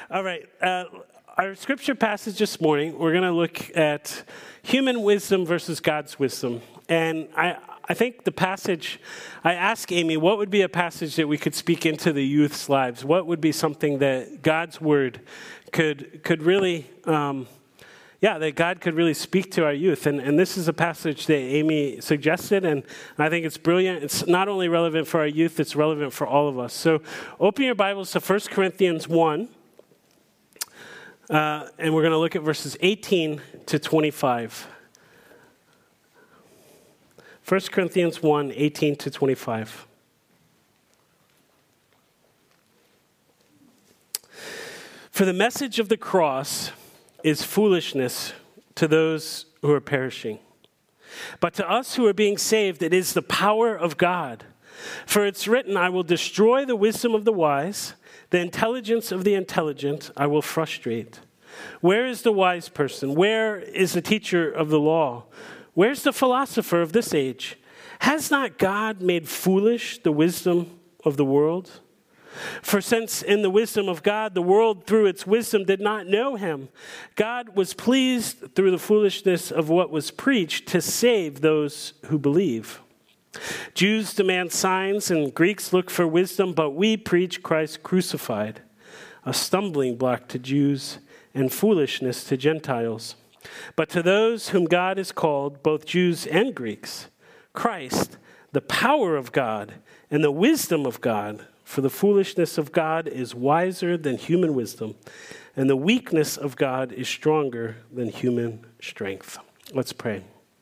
All right. Our scripture passage this morning, we're going to look at human wisdom versus God's wisdom. And I think the passage, I asked Amy, what would be a passage that we could speak into the youth's lives? What would be something that God's word could really, that God could really speak to our youth? And this is a passage that Amy suggested, and I think it's brilliant. It's not only relevant for our youth, it's relevant for all of us. So open your Bibles to 1 Corinthians 1. And we're going to look at verses 18 to 25. 1 Corinthians 1, 18 to 25. For the message of the cross is foolishness to those who are perishing. But to us who are being saved, it is the power of God. For it's written, I will destroy the wisdom of the wise, the intelligence of the intelligent I will frustrate. Where is the wise person? Where is the teacher of the law? Where's the philosopher of this age? Has not God made foolish the wisdom of the world? For since in the wisdom of God, the world through its wisdom did not know him, God was pleased through the foolishness of what was preached to save those who believe. Jews demand signs and Greeks look for wisdom, but we preach Christ crucified, a stumbling block to Jews and foolishness to Gentiles. But to those whom God has called, both Jews and Greeks, Christ, the power of God and the wisdom of God. For the foolishness of God is wiser than human wisdom, and the weakness of God is stronger than human strength. Let's pray.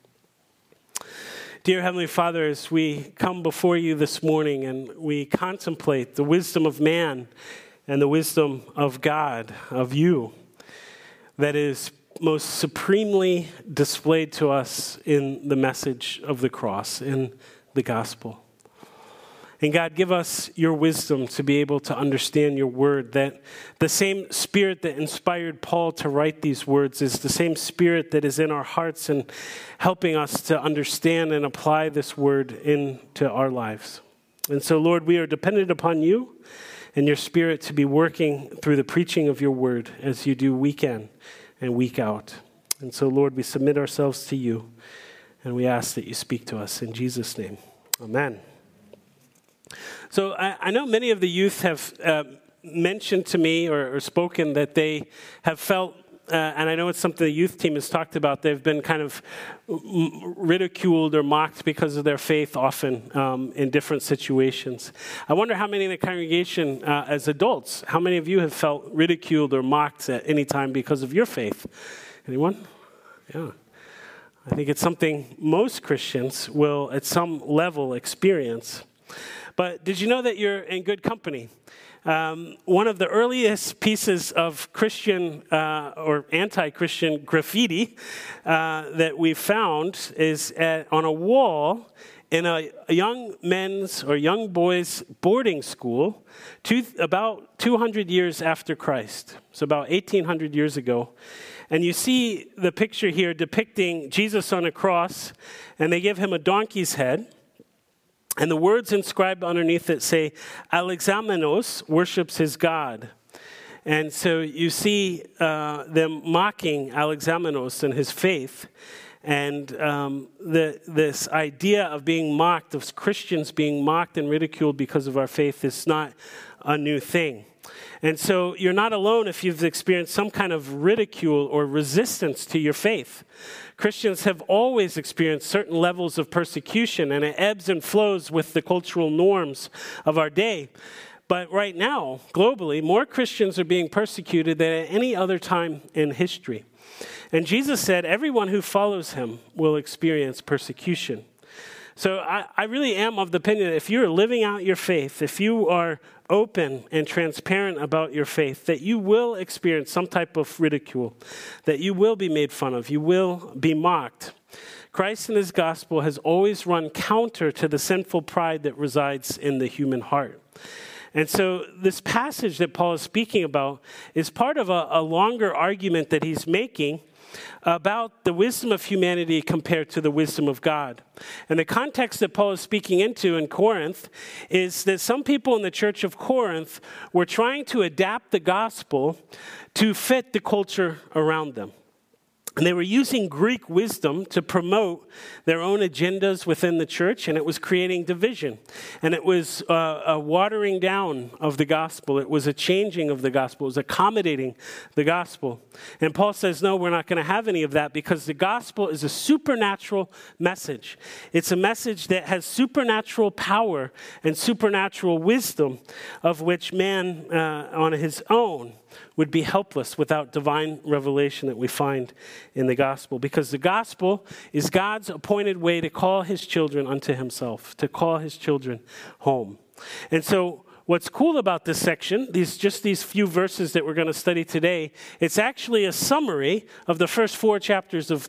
Dear Heavenly Father, as we come before you this morning and we contemplate the wisdom of man and the wisdom of God, of you, that is most supremely displayed to us in the message of the cross, in the gospel. And God, give us your wisdom to be able to understand your word, that the same spirit that inspired Paul to write these words is the same spirit that is in our hearts and helping us to understand and apply this word into our lives. And so, Lord, we are dependent upon you and your spirit to be working through the preaching of your word as you do week in and week out. And so, Lord, we submit ourselves to you and we ask that you speak to us in Jesus' name. Amen. So I know many of the youth have mentioned to me or spoken that they have felt, and I know it's something the youth team has talked about, they've been kind of ridiculed or mocked because of their faith often in different situations. I wonder how many in the congregation as adults, how many of you have felt ridiculed or mocked at any time because of your faith? Anyone? Yeah. I think it's something most Christians will at some level experience. But did you know that you're in good company? One of the earliest pieces of Christian or anti-Christian graffiti that we found is on a wall in a young men's or young boys' boarding school about 200 years after Christ, so about 1,800 years ago. And you see the picture here depicting Jesus on a cross, and they give him a donkey's head. And the words inscribed underneath it say, Alexamenos worships his God. And so you see them mocking Alexamenos and his faith. And this idea of being mocked, of Christians being mocked and ridiculed because of our faith is not a new thing. And so you're not alone if you've experienced some kind of ridicule or resistance to your faith. Christians have always experienced certain levels of persecution, and it ebbs and flows with the cultural norms of our day. But right now, globally, more Christians are being persecuted than at any other time in history. And Jesus said, everyone who follows him will experience persecution. So I really am of the opinion that if you're living out your faith, if you are open and transparent about your faith, that you will experience some type of ridicule, that you will be made fun of, you will be mocked. Christ and his gospel has always run counter to the sinful pride that resides in the human heart. And so this passage that Paul is speaking about is part of a longer argument that he's making about the wisdom of humanity compared to the wisdom of God. And the context that Paul is speaking into in Corinth is that some people in the church of Corinth were trying to adapt the gospel to fit the culture around them. And they were using Greek wisdom to promote their own agendas within the church, and it was creating division. And it was a watering down of the gospel. It was a changing of the gospel. It was accommodating the gospel. And Paul says, no, we're not going to have any of that because the gospel is a supernatural message. It's a message that has supernatural power and supernatural wisdom of which man on his own would be helpless without divine revelation that we find in the gospel. Because the gospel is God's appointed way to call his children unto himself, to call his children home. And so what's cool about this section, these few verses that we're going to study today, it's actually a summary of the first four chapters of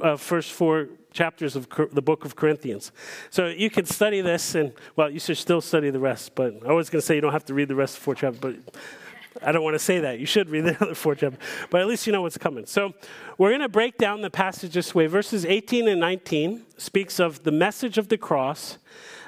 the book of Corinthians. So you can study this, and, well, you should still study the rest. But I was going to say you don't have to read the rest of 4 chapters, but I don't want to say that. You should read the other 4 chapters, but at least you know what's coming. So we're going to break down the passage this way. Verses 18 and 19 speaks of the message of the cross,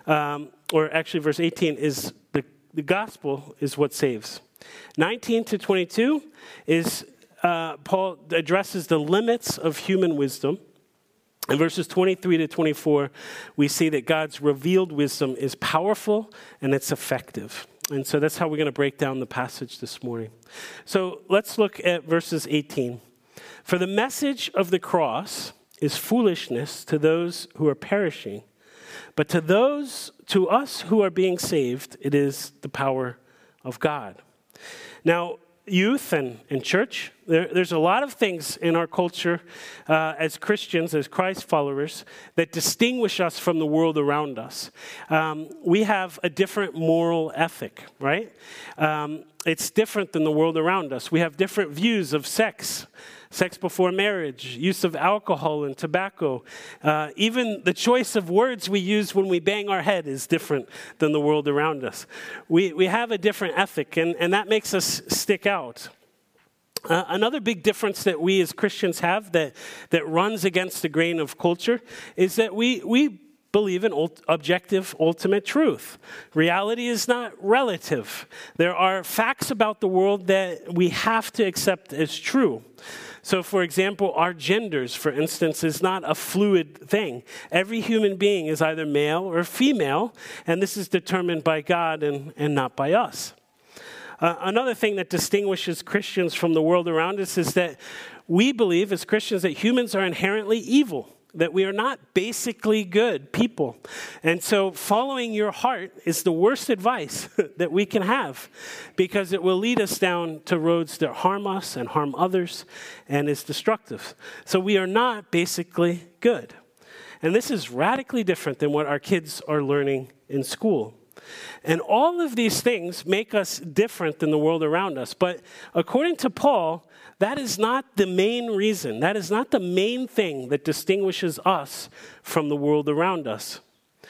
or actually verse 18 is the gospel is what saves. 19 to 22 is Paul addresses the limits of human wisdom. In verses 23 to 24, we see that God's revealed wisdom is powerful and it's effective. And so that's how we're going to break down the passage this morning. So let's look at verses 18. For the message of the cross is foolishness to those who are perishing, but to us who are being saved, it is the power of God. Now, youth and church, there's a lot of things in our culture as Christians, as Christ followers, that distinguish us from the world around us. We have a different moral ethic, right? It's different than the world around us. We have different views of sex before marriage, use of alcohol and tobacco. Even the choice of words we use when we bang our head is different than the world around us. We have a different ethic, and that makes us stick out. Another big difference that we as Christians have that runs against the grain of culture is that we believe in objective, ultimate truth. Reality is not relative. There are facts about the world that we have to accept as true. So, for example, our genders, for instance, is not a fluid thing. Every human being is either male or female, and this is determined by God and not by us. Another thing that distinguishes Christians from the world around us is that we believe as Christians that humans are inherently evil, that we are not basically good people. And so following your heart is the worst advice that we can have because it will lead us down to roads that harm us and harm others and is destructive. So we are not basically good. And this is radically different than what our kids are learning in school. And all of these things make us different than the world around us. But according to Paul, that is not the main reason. That is not the main thing that distinguishes us from the world around us.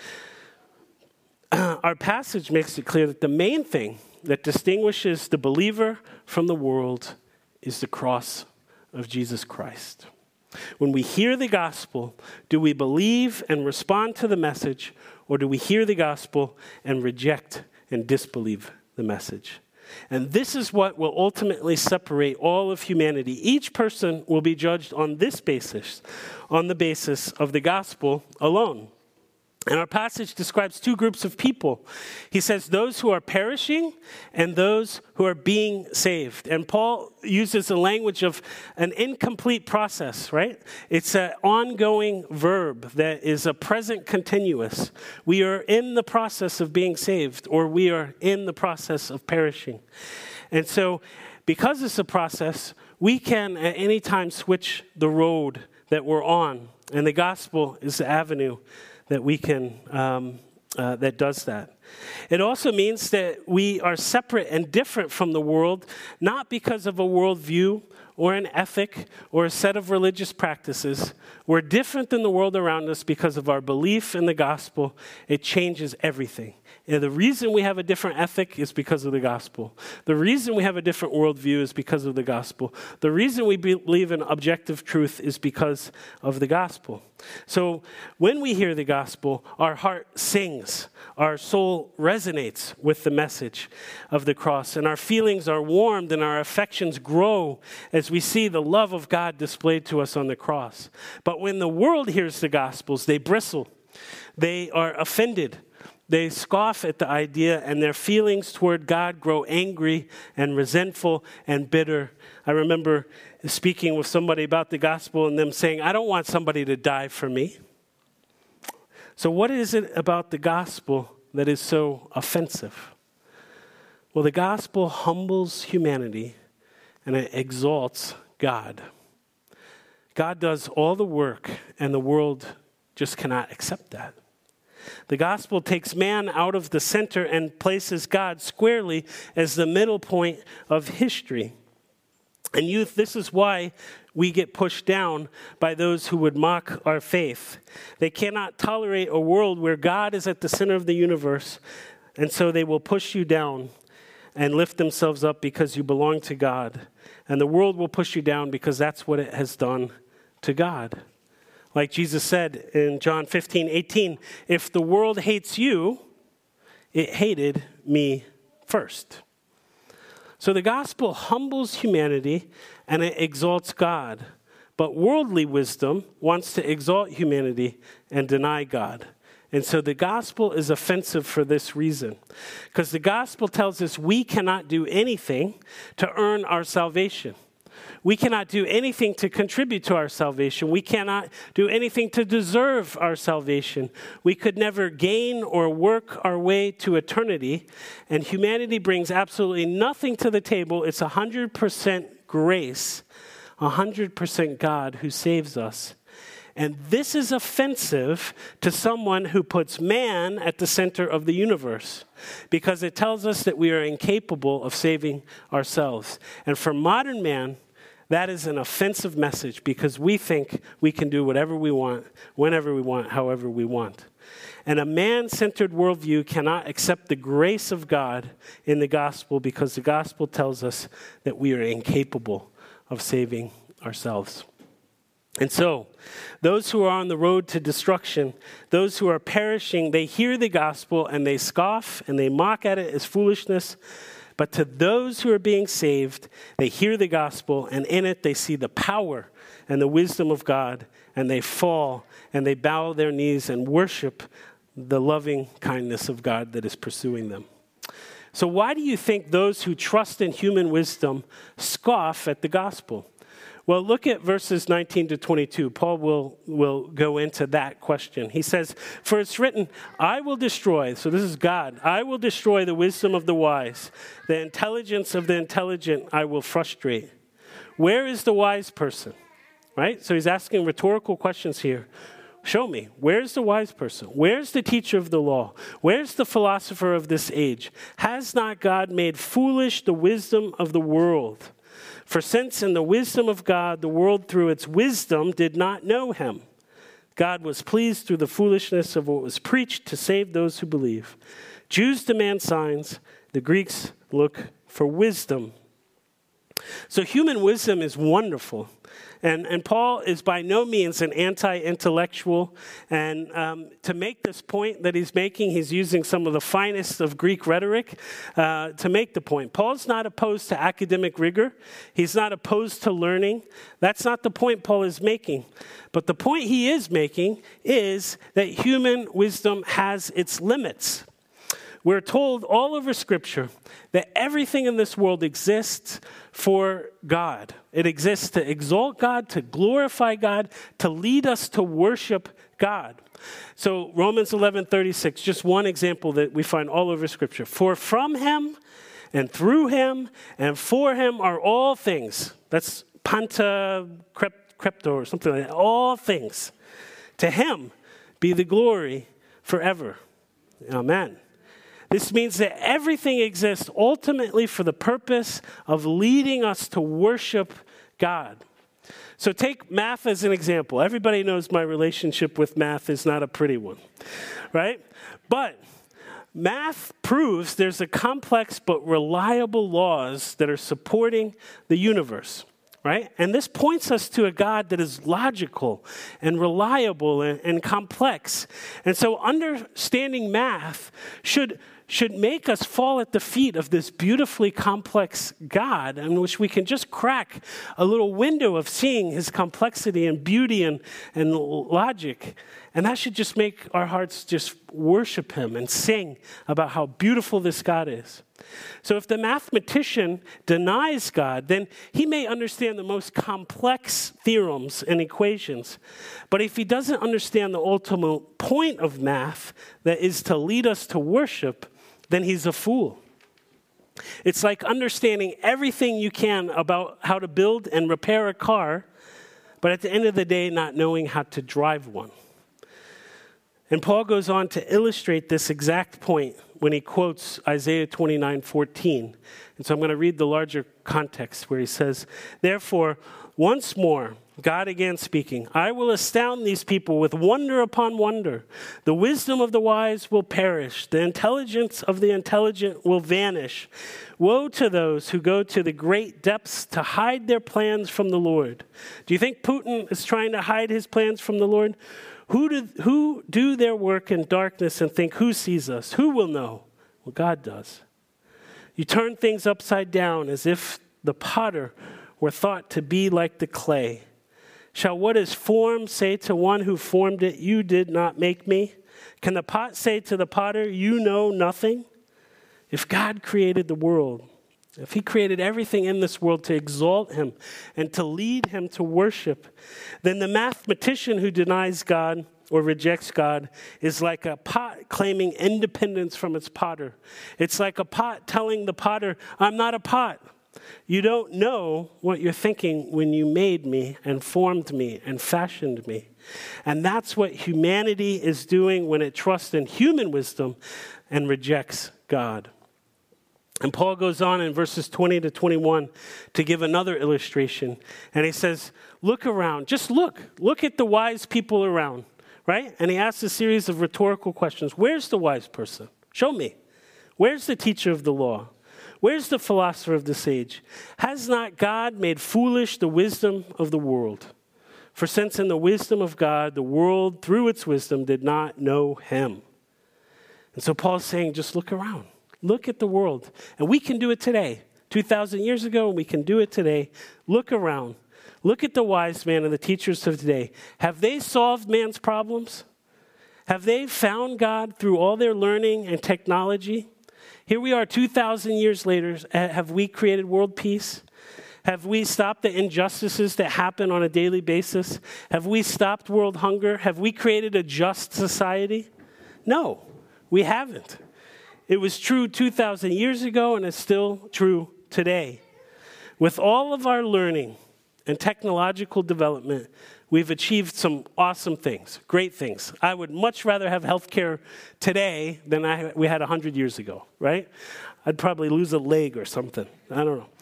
Our passage makes it clear that the main thing that distinguishes the believer from the world is the cross of Jesus Christ. When we hear the gospel, do we believe and respond to the message, or do we hear the gospel and reject and disbelieve the message? And this is what will ultimately separate all of humanity. Each person will be judged on this basis, on the basis of the gospel alone. And our passage describes two groups of people. He says those who are perishing and those who are being saved. And Paul uses the language of an incomplete process, right? It's an ongoing verb that is a present continuous. We are in the process of being saved, or we are in the process of perishing. And so because it's a process, we can at any time switch the road that we're on. And the gospel is the avenue that we can, that does that. It also means that we are separate and different from the world, not because of a worldview or an ethic or a set of religious practices. We're different than the world around us because of our belief in the gospel. It changes everything. And the reason we have a different ethic is because of the gospel. The reason we have a different worldview is because of the gospel. The reason we believe in objective truth is because of the gospel. So when we hear the gospel, our heart sings. Our soul resonates with the message of the cross. And our feelings are warmed and our affections grow as we see the love of God displayed to us on the cross. But when the world hears the gospels, they bristle. They are offended. They scoff at the idea, and their feelings toward God grow angry and resentful and bitter. I remember speaking with somebody about the gospel and them saying, I don't want somebody to die for me. So what is it about the gospel that is so offensive? Well, the gospel humbles humanity and it exalts God. God does all the work, and the world just cannot accept that. The gospel takes man out of the center and places God squarely as the middle point of history. And youth, this is why we get pushed down by those who would mock our faith. They cannot tolerate a world where God is at the center of the universe, and so they will push you down and lift themselves up because you belong to God. And the world will push you down because that's what it has done to God. Like Jesus said in John 15:18, if the world hates you, it hated me first. So the gospel humbles humanity and it exalts God. But worldly wisdom wants to exalt humanity and deny God. And so the gospel is offensive for this reason. Because the gospel tells us we cannot do anything to earn our salvation. We cannot do anything to contribute to our salvation. We cannot do anything to deserve our salvation. We could never gain or work our way to eternity. And humanity brings absolutely nothing to the table. It's 100% grace, 100% God who saves us. And this is offensive to someone who puts man at the center of the universe, because it tells us that we are incapable of saving ourselves. And for modern man, that is an offensive message, because we think we can do whatever we want, whenever we want, however we want. And a man-centered worldview cannot accept the grace of God in the gospel, because the gospel tells us that we are incapable of saving ourselves. And so, those who are on the road to destruction, those who are perishing, they hear the gospel and they scoff and they mock at it as foolishness. But to those who are being saved, they hear the gospel, and in it they see the power and the wisdom of God, and they fall and they bow their knees and worship the loving kindness of God that is pursuing them. So why do you think those who trust in human wisdom scoff at the gospel? Well, look at verses 19 to 22. Paul will go into that question. He says, for it's written, I will destroy, so this is God, I will destroy the wisdom of the wise. The intelligence of the intelligent I will frustrate. Where is the wise person? Right? So he's asking rhetorical questions here. Show me, where's the wise person? Where's the teacher of the law? Where's the philosopher of this age? Has not God made foolish the wisdom of the world? For since in the wisdom of God, the world through its wisdom did not know him, God was pleased through the foolishness of what was preached to save those who believe. Jews demand signs, the Greeks look for wisdom. So human wisdom is wonderful. And Paul is by no means an anti-intellectual. And to make this point that he's making, he's using some of the finest of Greek rhetoric to make the point. Paul's not opposed to academic rigor. He's not opposed to learning. That's not the point Paul is making. But the point he is making is that human wisdom has its limits. We're told all over Scripture that everything in this world exists for God. It exists to exalt God, to glorify God, to lead us to worship God. So Romans 11:36, just one example that we find all over Scripture. For from him and through him and for him are all things. That's panta crypto or something like that. All things. To him be the glory forever. Amen. This means that everything exists ultimately for the purpose of leading us to worship God. So take math as an example. Everybody knows my relationship with math is not a pretty one, right? But math proves there's a complex but reliable laws that are supporting the universe, right? And this points us to a God that is logical and reliable and complex. And so understanding math should make us fall at the feet of this beautifully complex God in which we can just crack a little window of seeing his complexity and beauty and logic. And that should just make our hearts just worship him and sing about how beautiful this God is. So if the mathematician denies God, then he may understand the most complex theorems and equations. But if he doesn't understand the ultimate point of math, that is to lead us to worship, then he's a fool. It's like understanding everything you can about how to build and repair a car, but at the end of the day, not knowing how to drive one. And Paul goes on to illustrate this exact point when he quotes Isaiah 29:14. And so I'm going to read the larger context where he says, "Therefore, once more, God again speaking, I will astound these people with wonder upon wonder. The wisdom of the wise will perish. The intelligence of the intelligent will vanish. Woe to those who go to the great depths to hide their plans from the Lord." Do you think Putin is trying to hide his plans from the Lord? Who do their work in darkness and think, who sees us? Who will know? Well, God does. You turn things upside down as if the potter were thought to be like the clay. Shall what is formed say to one who formed it, you did not make me? Can the pot say to the potter, you know nothing? If God created the world, if he created everything in this world to exalt him and to lead him to worship, then the mathematician who denies God or rejects God is like a pot claiming independence from its potter. It's like a pot telling the potter, I'm not a pot. You don't know what you're thinking when you made me and formed me and fashioned me. And that's what humanity is doing when it trusts in human wisdom and rejects God. And Paul goes on in verses 20 to 21 to give another illustration. And he says, look around. Just look. Look at the wise people around, right? And he asks a series of rhetorical questions. Where's the wise person? Show me. Where's the teacher of the law? Where's the philosopher of this age? Has not God made foolish the wisdom of the world? For since in the wisdom of God, the world through its wisdom did not know him. And so Paul's saying, just look around. Look at the world. And we can do it today. 2,000 years ago, and we can do it today. Look around. Look at the wise man and the teachers of today. Have they solved man's problems? Have they found God through all their learning and technology? Here we are 2,000 years later. Have we created world peace? Have we stopped the injustices that happen on a daily basis? Have we stopped world hunger? Have we created a just society? No, we haven't. It was true 2,000 years ago, and it's still true today. With all of our learning and technological development, we've achieved some awesome things, great things. I would much rather have healthcare today than we had 100 years ago, right? I'd probably lose a leg or something. I don't know.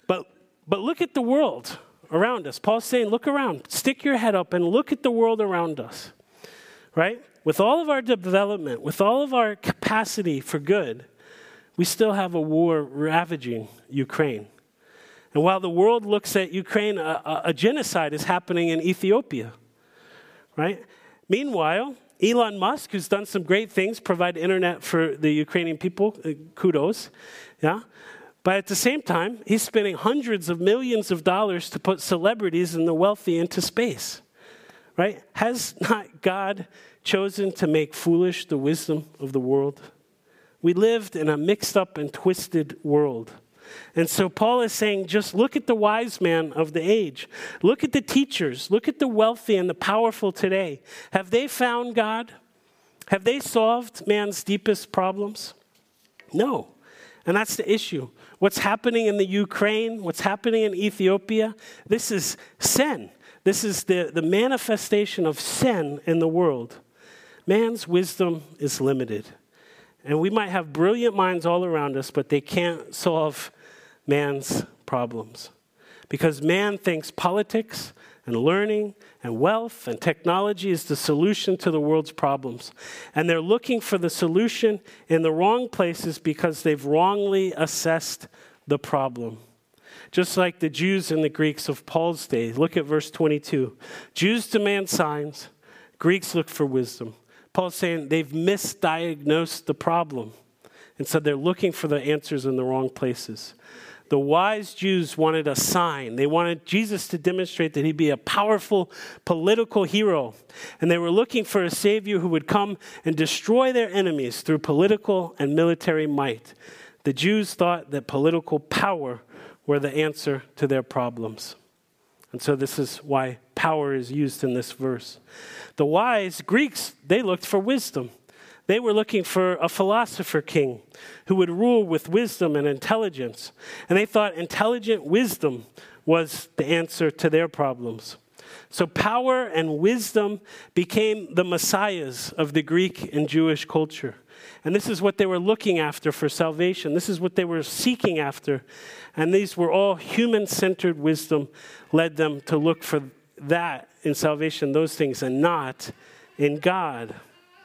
But look at the world around us. Paul's saying, look around. Stick your head up and look at the world around us, right? With all of our development, with all of our capacity for good, we still have a war ravaging Ukraine. And while the world looks at Ukraine, a genocide is happening in Ethiopia, right? Meanwhile, Elon Musk, who's done some great things, provide internet for the Ukrainian people, kudos, yeah? But at the same time, he's spending hundreds of millions of dollars to put celebrities and the wealthy into space, right? Has not God chosen to make foolish the wisdom of the world? We lived in a mixed up and twisted world. And so Paul is saying, just look at the wise man of the age. Look at the teachers. Look at the wealthy and the powerful today. Have they found God? Have they solved man's deepest problems? No. And that's the issue. What's happening in the Ukraine, what's happening in Ethiopia, this is sin. This is the manifestation of sin in the world. Man's wisdom is limited. And we might have brilliant minds all around us, but they can't solve man's problems. Because man thinks politics and learning and wealth and technology is the solution to the world's problems. And they're looking for the solution in the wrong places because they've wrongly assessed the problem. Just like the Jews and the Greeks of Paul's day. Look at verse 22. Jews demand signs. Greeks look for wisdom. Paul's saying they've misdiagnosed the problem. And so they're looking for the answers in the wrong places. The wise Jews wanted a sign. They wanted Jesus to demonstrate that he'd be a powerful political hero. And they were looking for a savior who would come and destroy their enemies through political and military might. The Jews thought that political power were the answer to their problems. And so this is why power is used in this verse. The wise Greeks, they looked for wisdom. They were looking for a philosopher king who would rule with wisdom and intelligence. And they thought intelligent wisdom was the answer to their problems. So power and wisdom became the messiahs of the Greek and Jewish culture. And this is what they were looking after for salvation. This is what they were seeking after. And these were all human-centered wisdom led them to look for that in salvation, those things, and not in God.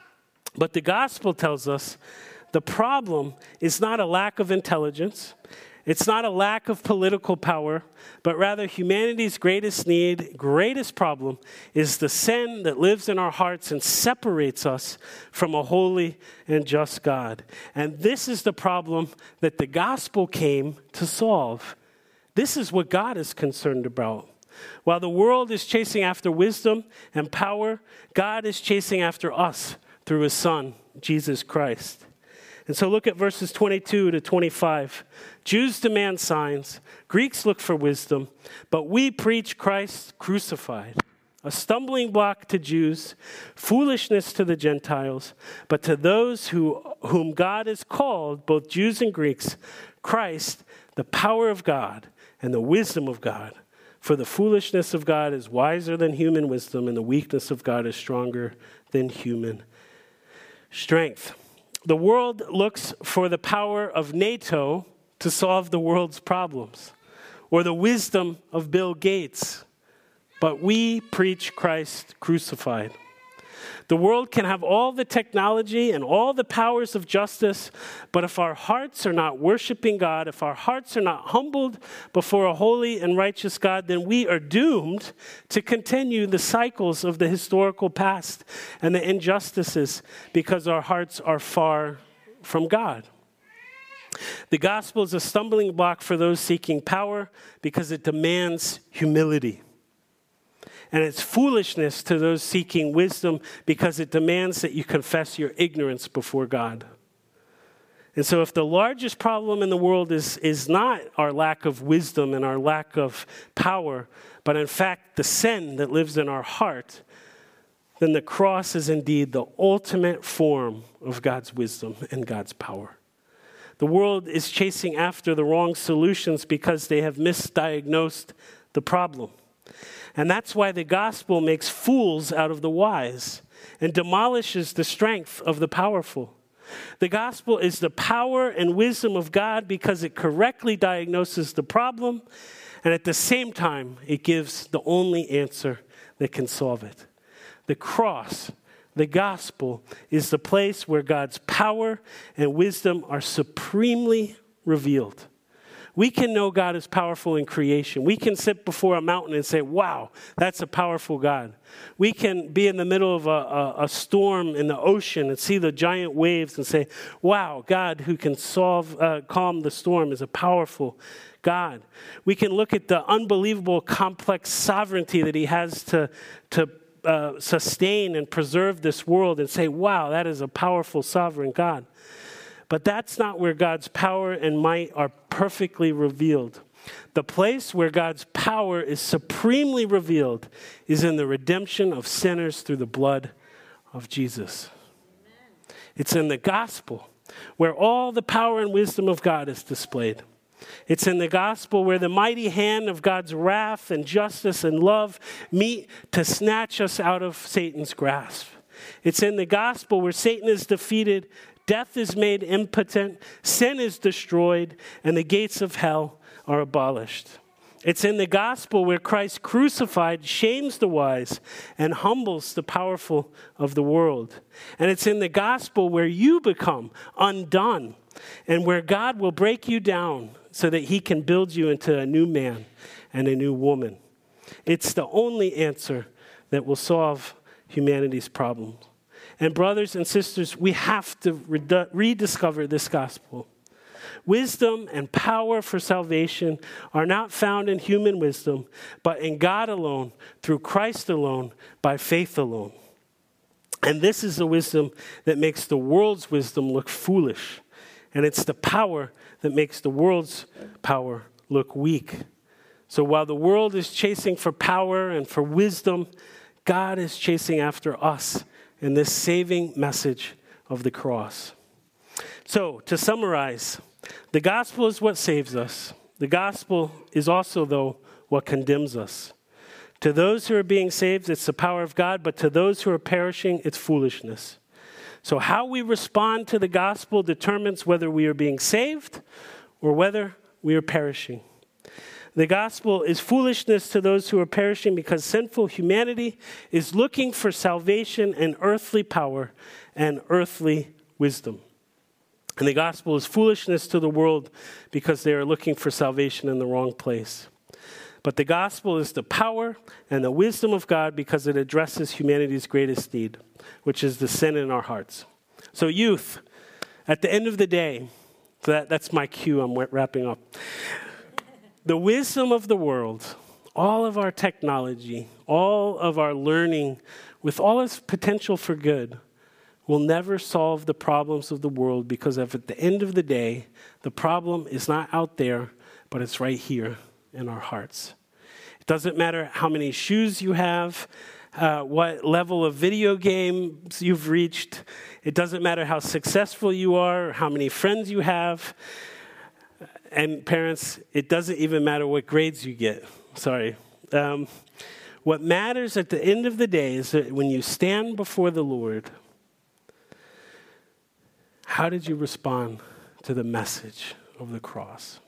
But the gospel tells us the problem is not a lack of intelligence. It's not a lack of political power, but rather humanity's greatest need, greatest problem is the sin that lives in our hearts and separates us from a holy and just God. And this is the problem that the gospel came to solve. This is what God is concerned about. While the world is chasing after wisdom and power, God is chasing after us through his Son, Jesus Christ. And so look at verses 22 to 25. Jews demand signs. Greeks look for wisdom. But we preach Christ crucified, a stumbling block to Jews, foolishness to the Gentiles. But to those whom God has called, both Jews and Greeks, Christ, the power of God and the wisdom of God. For the foolishness of God is wiser than human wisdom, and the weakness of God is stronger than human strength. The world looks for the power of NATO to solve the world's problems, or the wisdom of Bill Gates. But we preach Christ crucified. The world can have all the technology and all the powers of justice, but if our hearts are not worshiping God, if our hearts are not humbled before a holy and righteous God, then we are doomed to continue the cycles of the historical past and the injustices because our hearts are far from God. The gospel is a stumbling block for those seeking power because it demands humility. And it's foolishness to those seeking wisdom because it demands that you confess your ignorance before God. And so if the largest problem in the world is not our lack of wisdom and our lack of power, but in fact the sin that lives in our heart, then the cross is indeed the ultimate form of God's wisdom and God's power. The world is chasing after the wrong solutions because they have misdiagnosed the problem. And that's why the gospel makes fools out of the wise and demolishes the strength of the powerful. The gospel is the power and wisdom of God because it correctly diagnoses the problem, and at the same time, it gives the only answer that can solve it. The cross, the gospel, is the place where God's power and wisdom are supremely revealed. We can know God is powerful in creation. We can sit before a mountain and say, wow, that's a powerful God. We can be in the middle of a storm in the ocean and see the giant waves and say, wow, God who can calm the storm is a powerful God. We can look at the unbelievable complex sovereignty that he has to sustain and preserve this world and say, wow, that is a powerful sovereign God. But that's not where God's power and might are perfectly revealed. The place where God's power is supremely revealed is in the redemption of sinners through the blood of Jesus. Amen. It's in the gospel where all the power and wisdom of God is displayed. It's in the gospel where the mighty hand of God's wrath and justice and love meet to snatch us out of Satan's grasp. It's in the gospel where Satan is defeated, Death is made impotent, sin is destroyed, and the gates of hell are abolished. It's in the gospel where Christ crucified shames the wise and humbles the powerful of the world. And it's in the gospel where you become undone and where God will break you down so that he can build you into a new man and a new woman. It's the only answer that will solve humanity's problems. And brothers and sisters, we have to rediscover this gospel. Wisdom and power for salvation are not found in human wisdom, but in God alone, through Christ alone, by faith alone. And this is the wisdom that makes the world's wisdom look foolish. And it's the power that makes the world's power look weak. So while the world is chasing for power and for wisdom, God is chasing after us in this saving message of the cross. So to summarize, the gospel is what saves us. The gospel is also, though, what condemns us. To those who are being saved, it's the power of God, but to those who are perishing, it's foolishness. So how we respond to the gospel determines whether we are being saved or whether we are perishing. The gospel is foolishness to those who are perishing because sinful humanity is looking for salvation and earthly power and earthly wisdom. And the gospel is foolishness to the world because they are looking for salvation in the wrong place. But the gospel is the power and the wisdom of God because it addresses humanity's greatest need, which is the sin in our hearts. So youth, at the end of the day, that's my cue, I'm wrapping up. The wisdom of the world, all of our technology, all of our learning, with all its potential for good, will never solve the problems of the world because at the end of the day, the problem is not out there, but it's right here in our hearts. It doesn't matter how many shoes you have, what level of video games you've reached. It doesn't matter how successful you are, or how many friends you have. And parents, it doesn't even matter what grades you get. Sorry. What matters at the end of the day is that when you stand before the Lord, how did you respond to the message of the cross?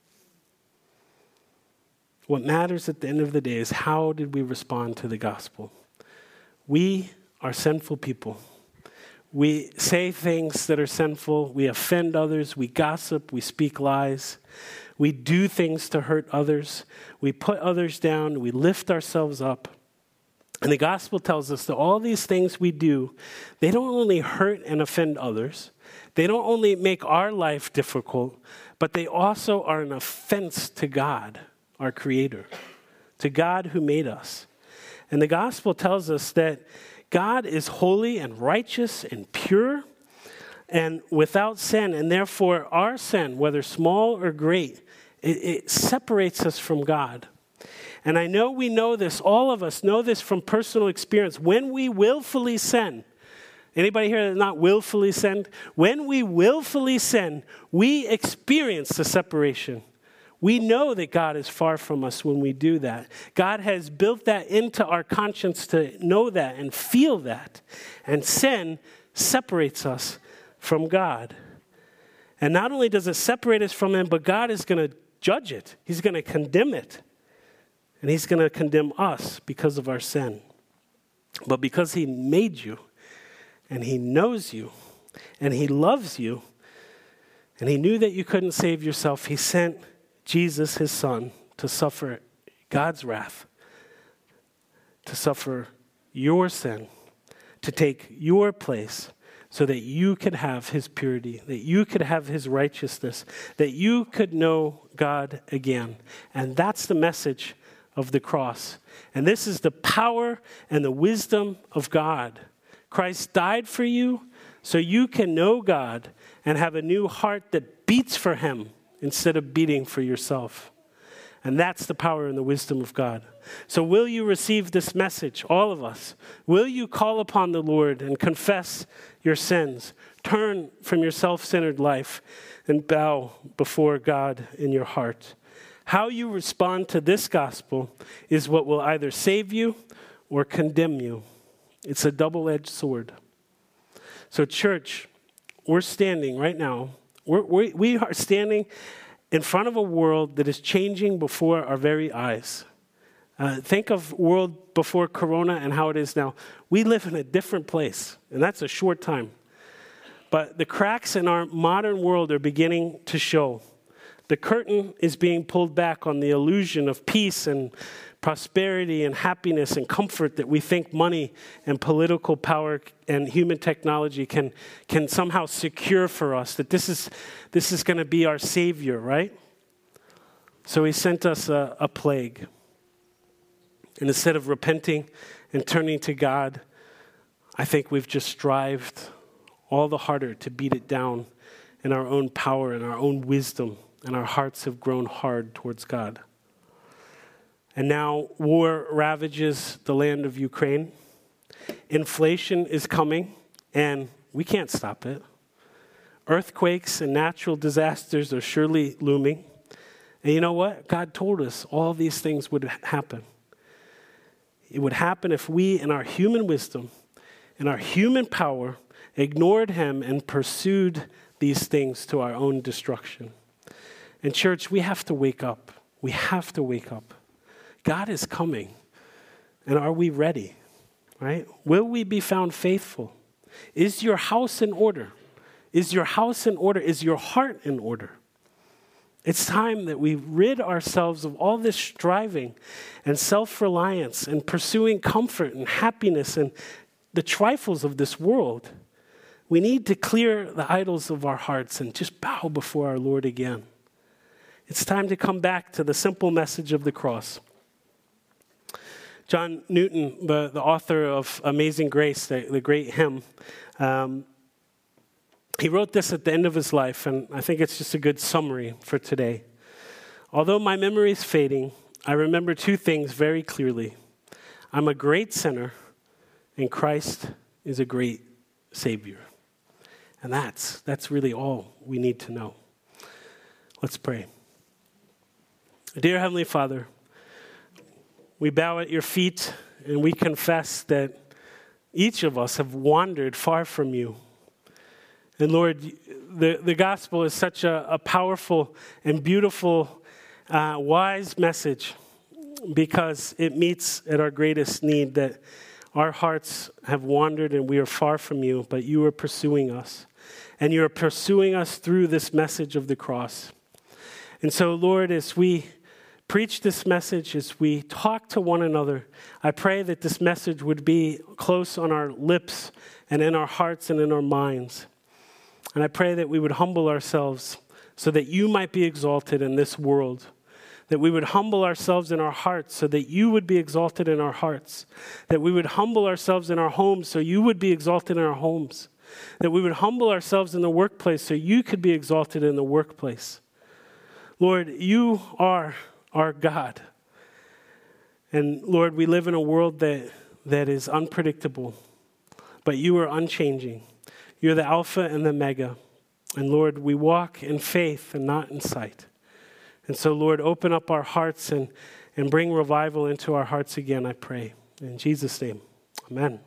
What matters at the end of the day is how did we respond to the gospel? We are sinful people. We say things that are sinful. We offend others. We gossip. We speak lies. We do things to hurt others. We put others down. We lift ourselves up. And the gospel tells us that all these things we do, they don't only hurt and offend others. They don't only make our life difficult, but they also are an offense to God, our Creator, to God who made us. And the gospel tells us that God is holy and righteous and pure and without sin, and therefore our sin, whether small or great, it separates us from God. And I know we know this, all of us know this from personal experience. When we willfully sin, anybody here that not willfully sinned? When we willfully sin, we experience the separation. We know that God is far from us when we do that. God has built that into our conscience to know that and feel that. And sin separates us from God. And not only does it separate us from Him, but God is going to judge it. He's going to condemn it. And He's going to condemn us because of our sin. But because He made you, and He knows you, and He loves you, and He knew that you couldn't save yourself, He sent Jesus, His Son, to suffer God's wrath, to suffer your sin, to take your place so that you could have His purity, that you could have His righteousness, that you could know God again. And that's the message of the cross. And this is the power and the wisdom of God. Christ died for you so you can know God and have a new heart that beats for Him instead of beating for yourself. And that's the power and the wisdom of God. So will you receive this message, all of us? Will you call upon the Lord and confess your sins? Turn from your self-centered life and bow before God in your heart. How you respond to this gospel is what will either save you or condemn you. It's a double-edged sword. So church, we're standing right now, we are standing in front of a world that is changing before our very eyes. Think of world before Corona and how it is now. We live in a different place, and that's a short time. But the cracks in our modern world are beginning to show. The curtain is being pulled back on the illusion of peace and prosperity and happiness and comfort that we think money and political power and human technology can somehow secure for us, that this is going to be our savior, right? So he sent us a plague. And instead of repenting and turning to God, I think we've just strived all the harder to beat it down in our own power and our own wisdom, and our hearts have grown hard towards God. And now war ravages the land of Ukraine. Inflation is coming, and we can't stop it. Earthquakes and natural disasters are surely looming. And you know what? God told us all these things would happen. It would happen if we, in our human wisdom, in our human power, ignored him and pursued these things to our own destruction. And church, we have to wake up. We have to wake up. God is coming. And are we ready? Right? Will we be found faithful? Is your house in order? Is your house in order? Is your heart in order? It's time that we rid ourselves of all this striving and self-reliance and pursuing comfort and happiness and the trifles of this world. We need to clear the idols of our hearts and just bow before our Lord again. It's time to come back to the simple message of the cross. John Newton, the author of Amazing Grace, the great hymn, he wrote this at the end of his life, and I think it's just a good summary for today. Although my memory is fading, I remember two things very clearly. I'm a great sinner, and Christ is a great Savior. And that's really all we need to know. Let's pray. Dear Heavenly Father, we bow at your feet and we confess that each of us have wandered far from you. And Lord, the gospel is such a powerful and beautiful, wise message because it meets at our greatest need, that our hearts have wandered and we are far from you, but you are pursuing us. And you are pursuing us through this message of the cross. And so, Lord, as we preach this message, as we talk to one another, I pray that this message would be close on our lips and in our hearts and in our minds. And I pray that we would humble ourselves so that you might be exalted in this world. That we would humble ourselves in our hearts so that you would be exalted in our hearts. That we would humble ourselves in our homes so you would be exalted in our homes. That we would humble ourselves in the workplace so you could be exalted in the workplace. Lord, you are our God. And Lord, we live in a world that is unpredictable, but you are unchanging. You're the Alpha and the Omega. And Lord, we walk in faith and not in sight. And so, Lord, open up our hearts and bring revival into our hearts again, I pray. In Jesus' name, amen.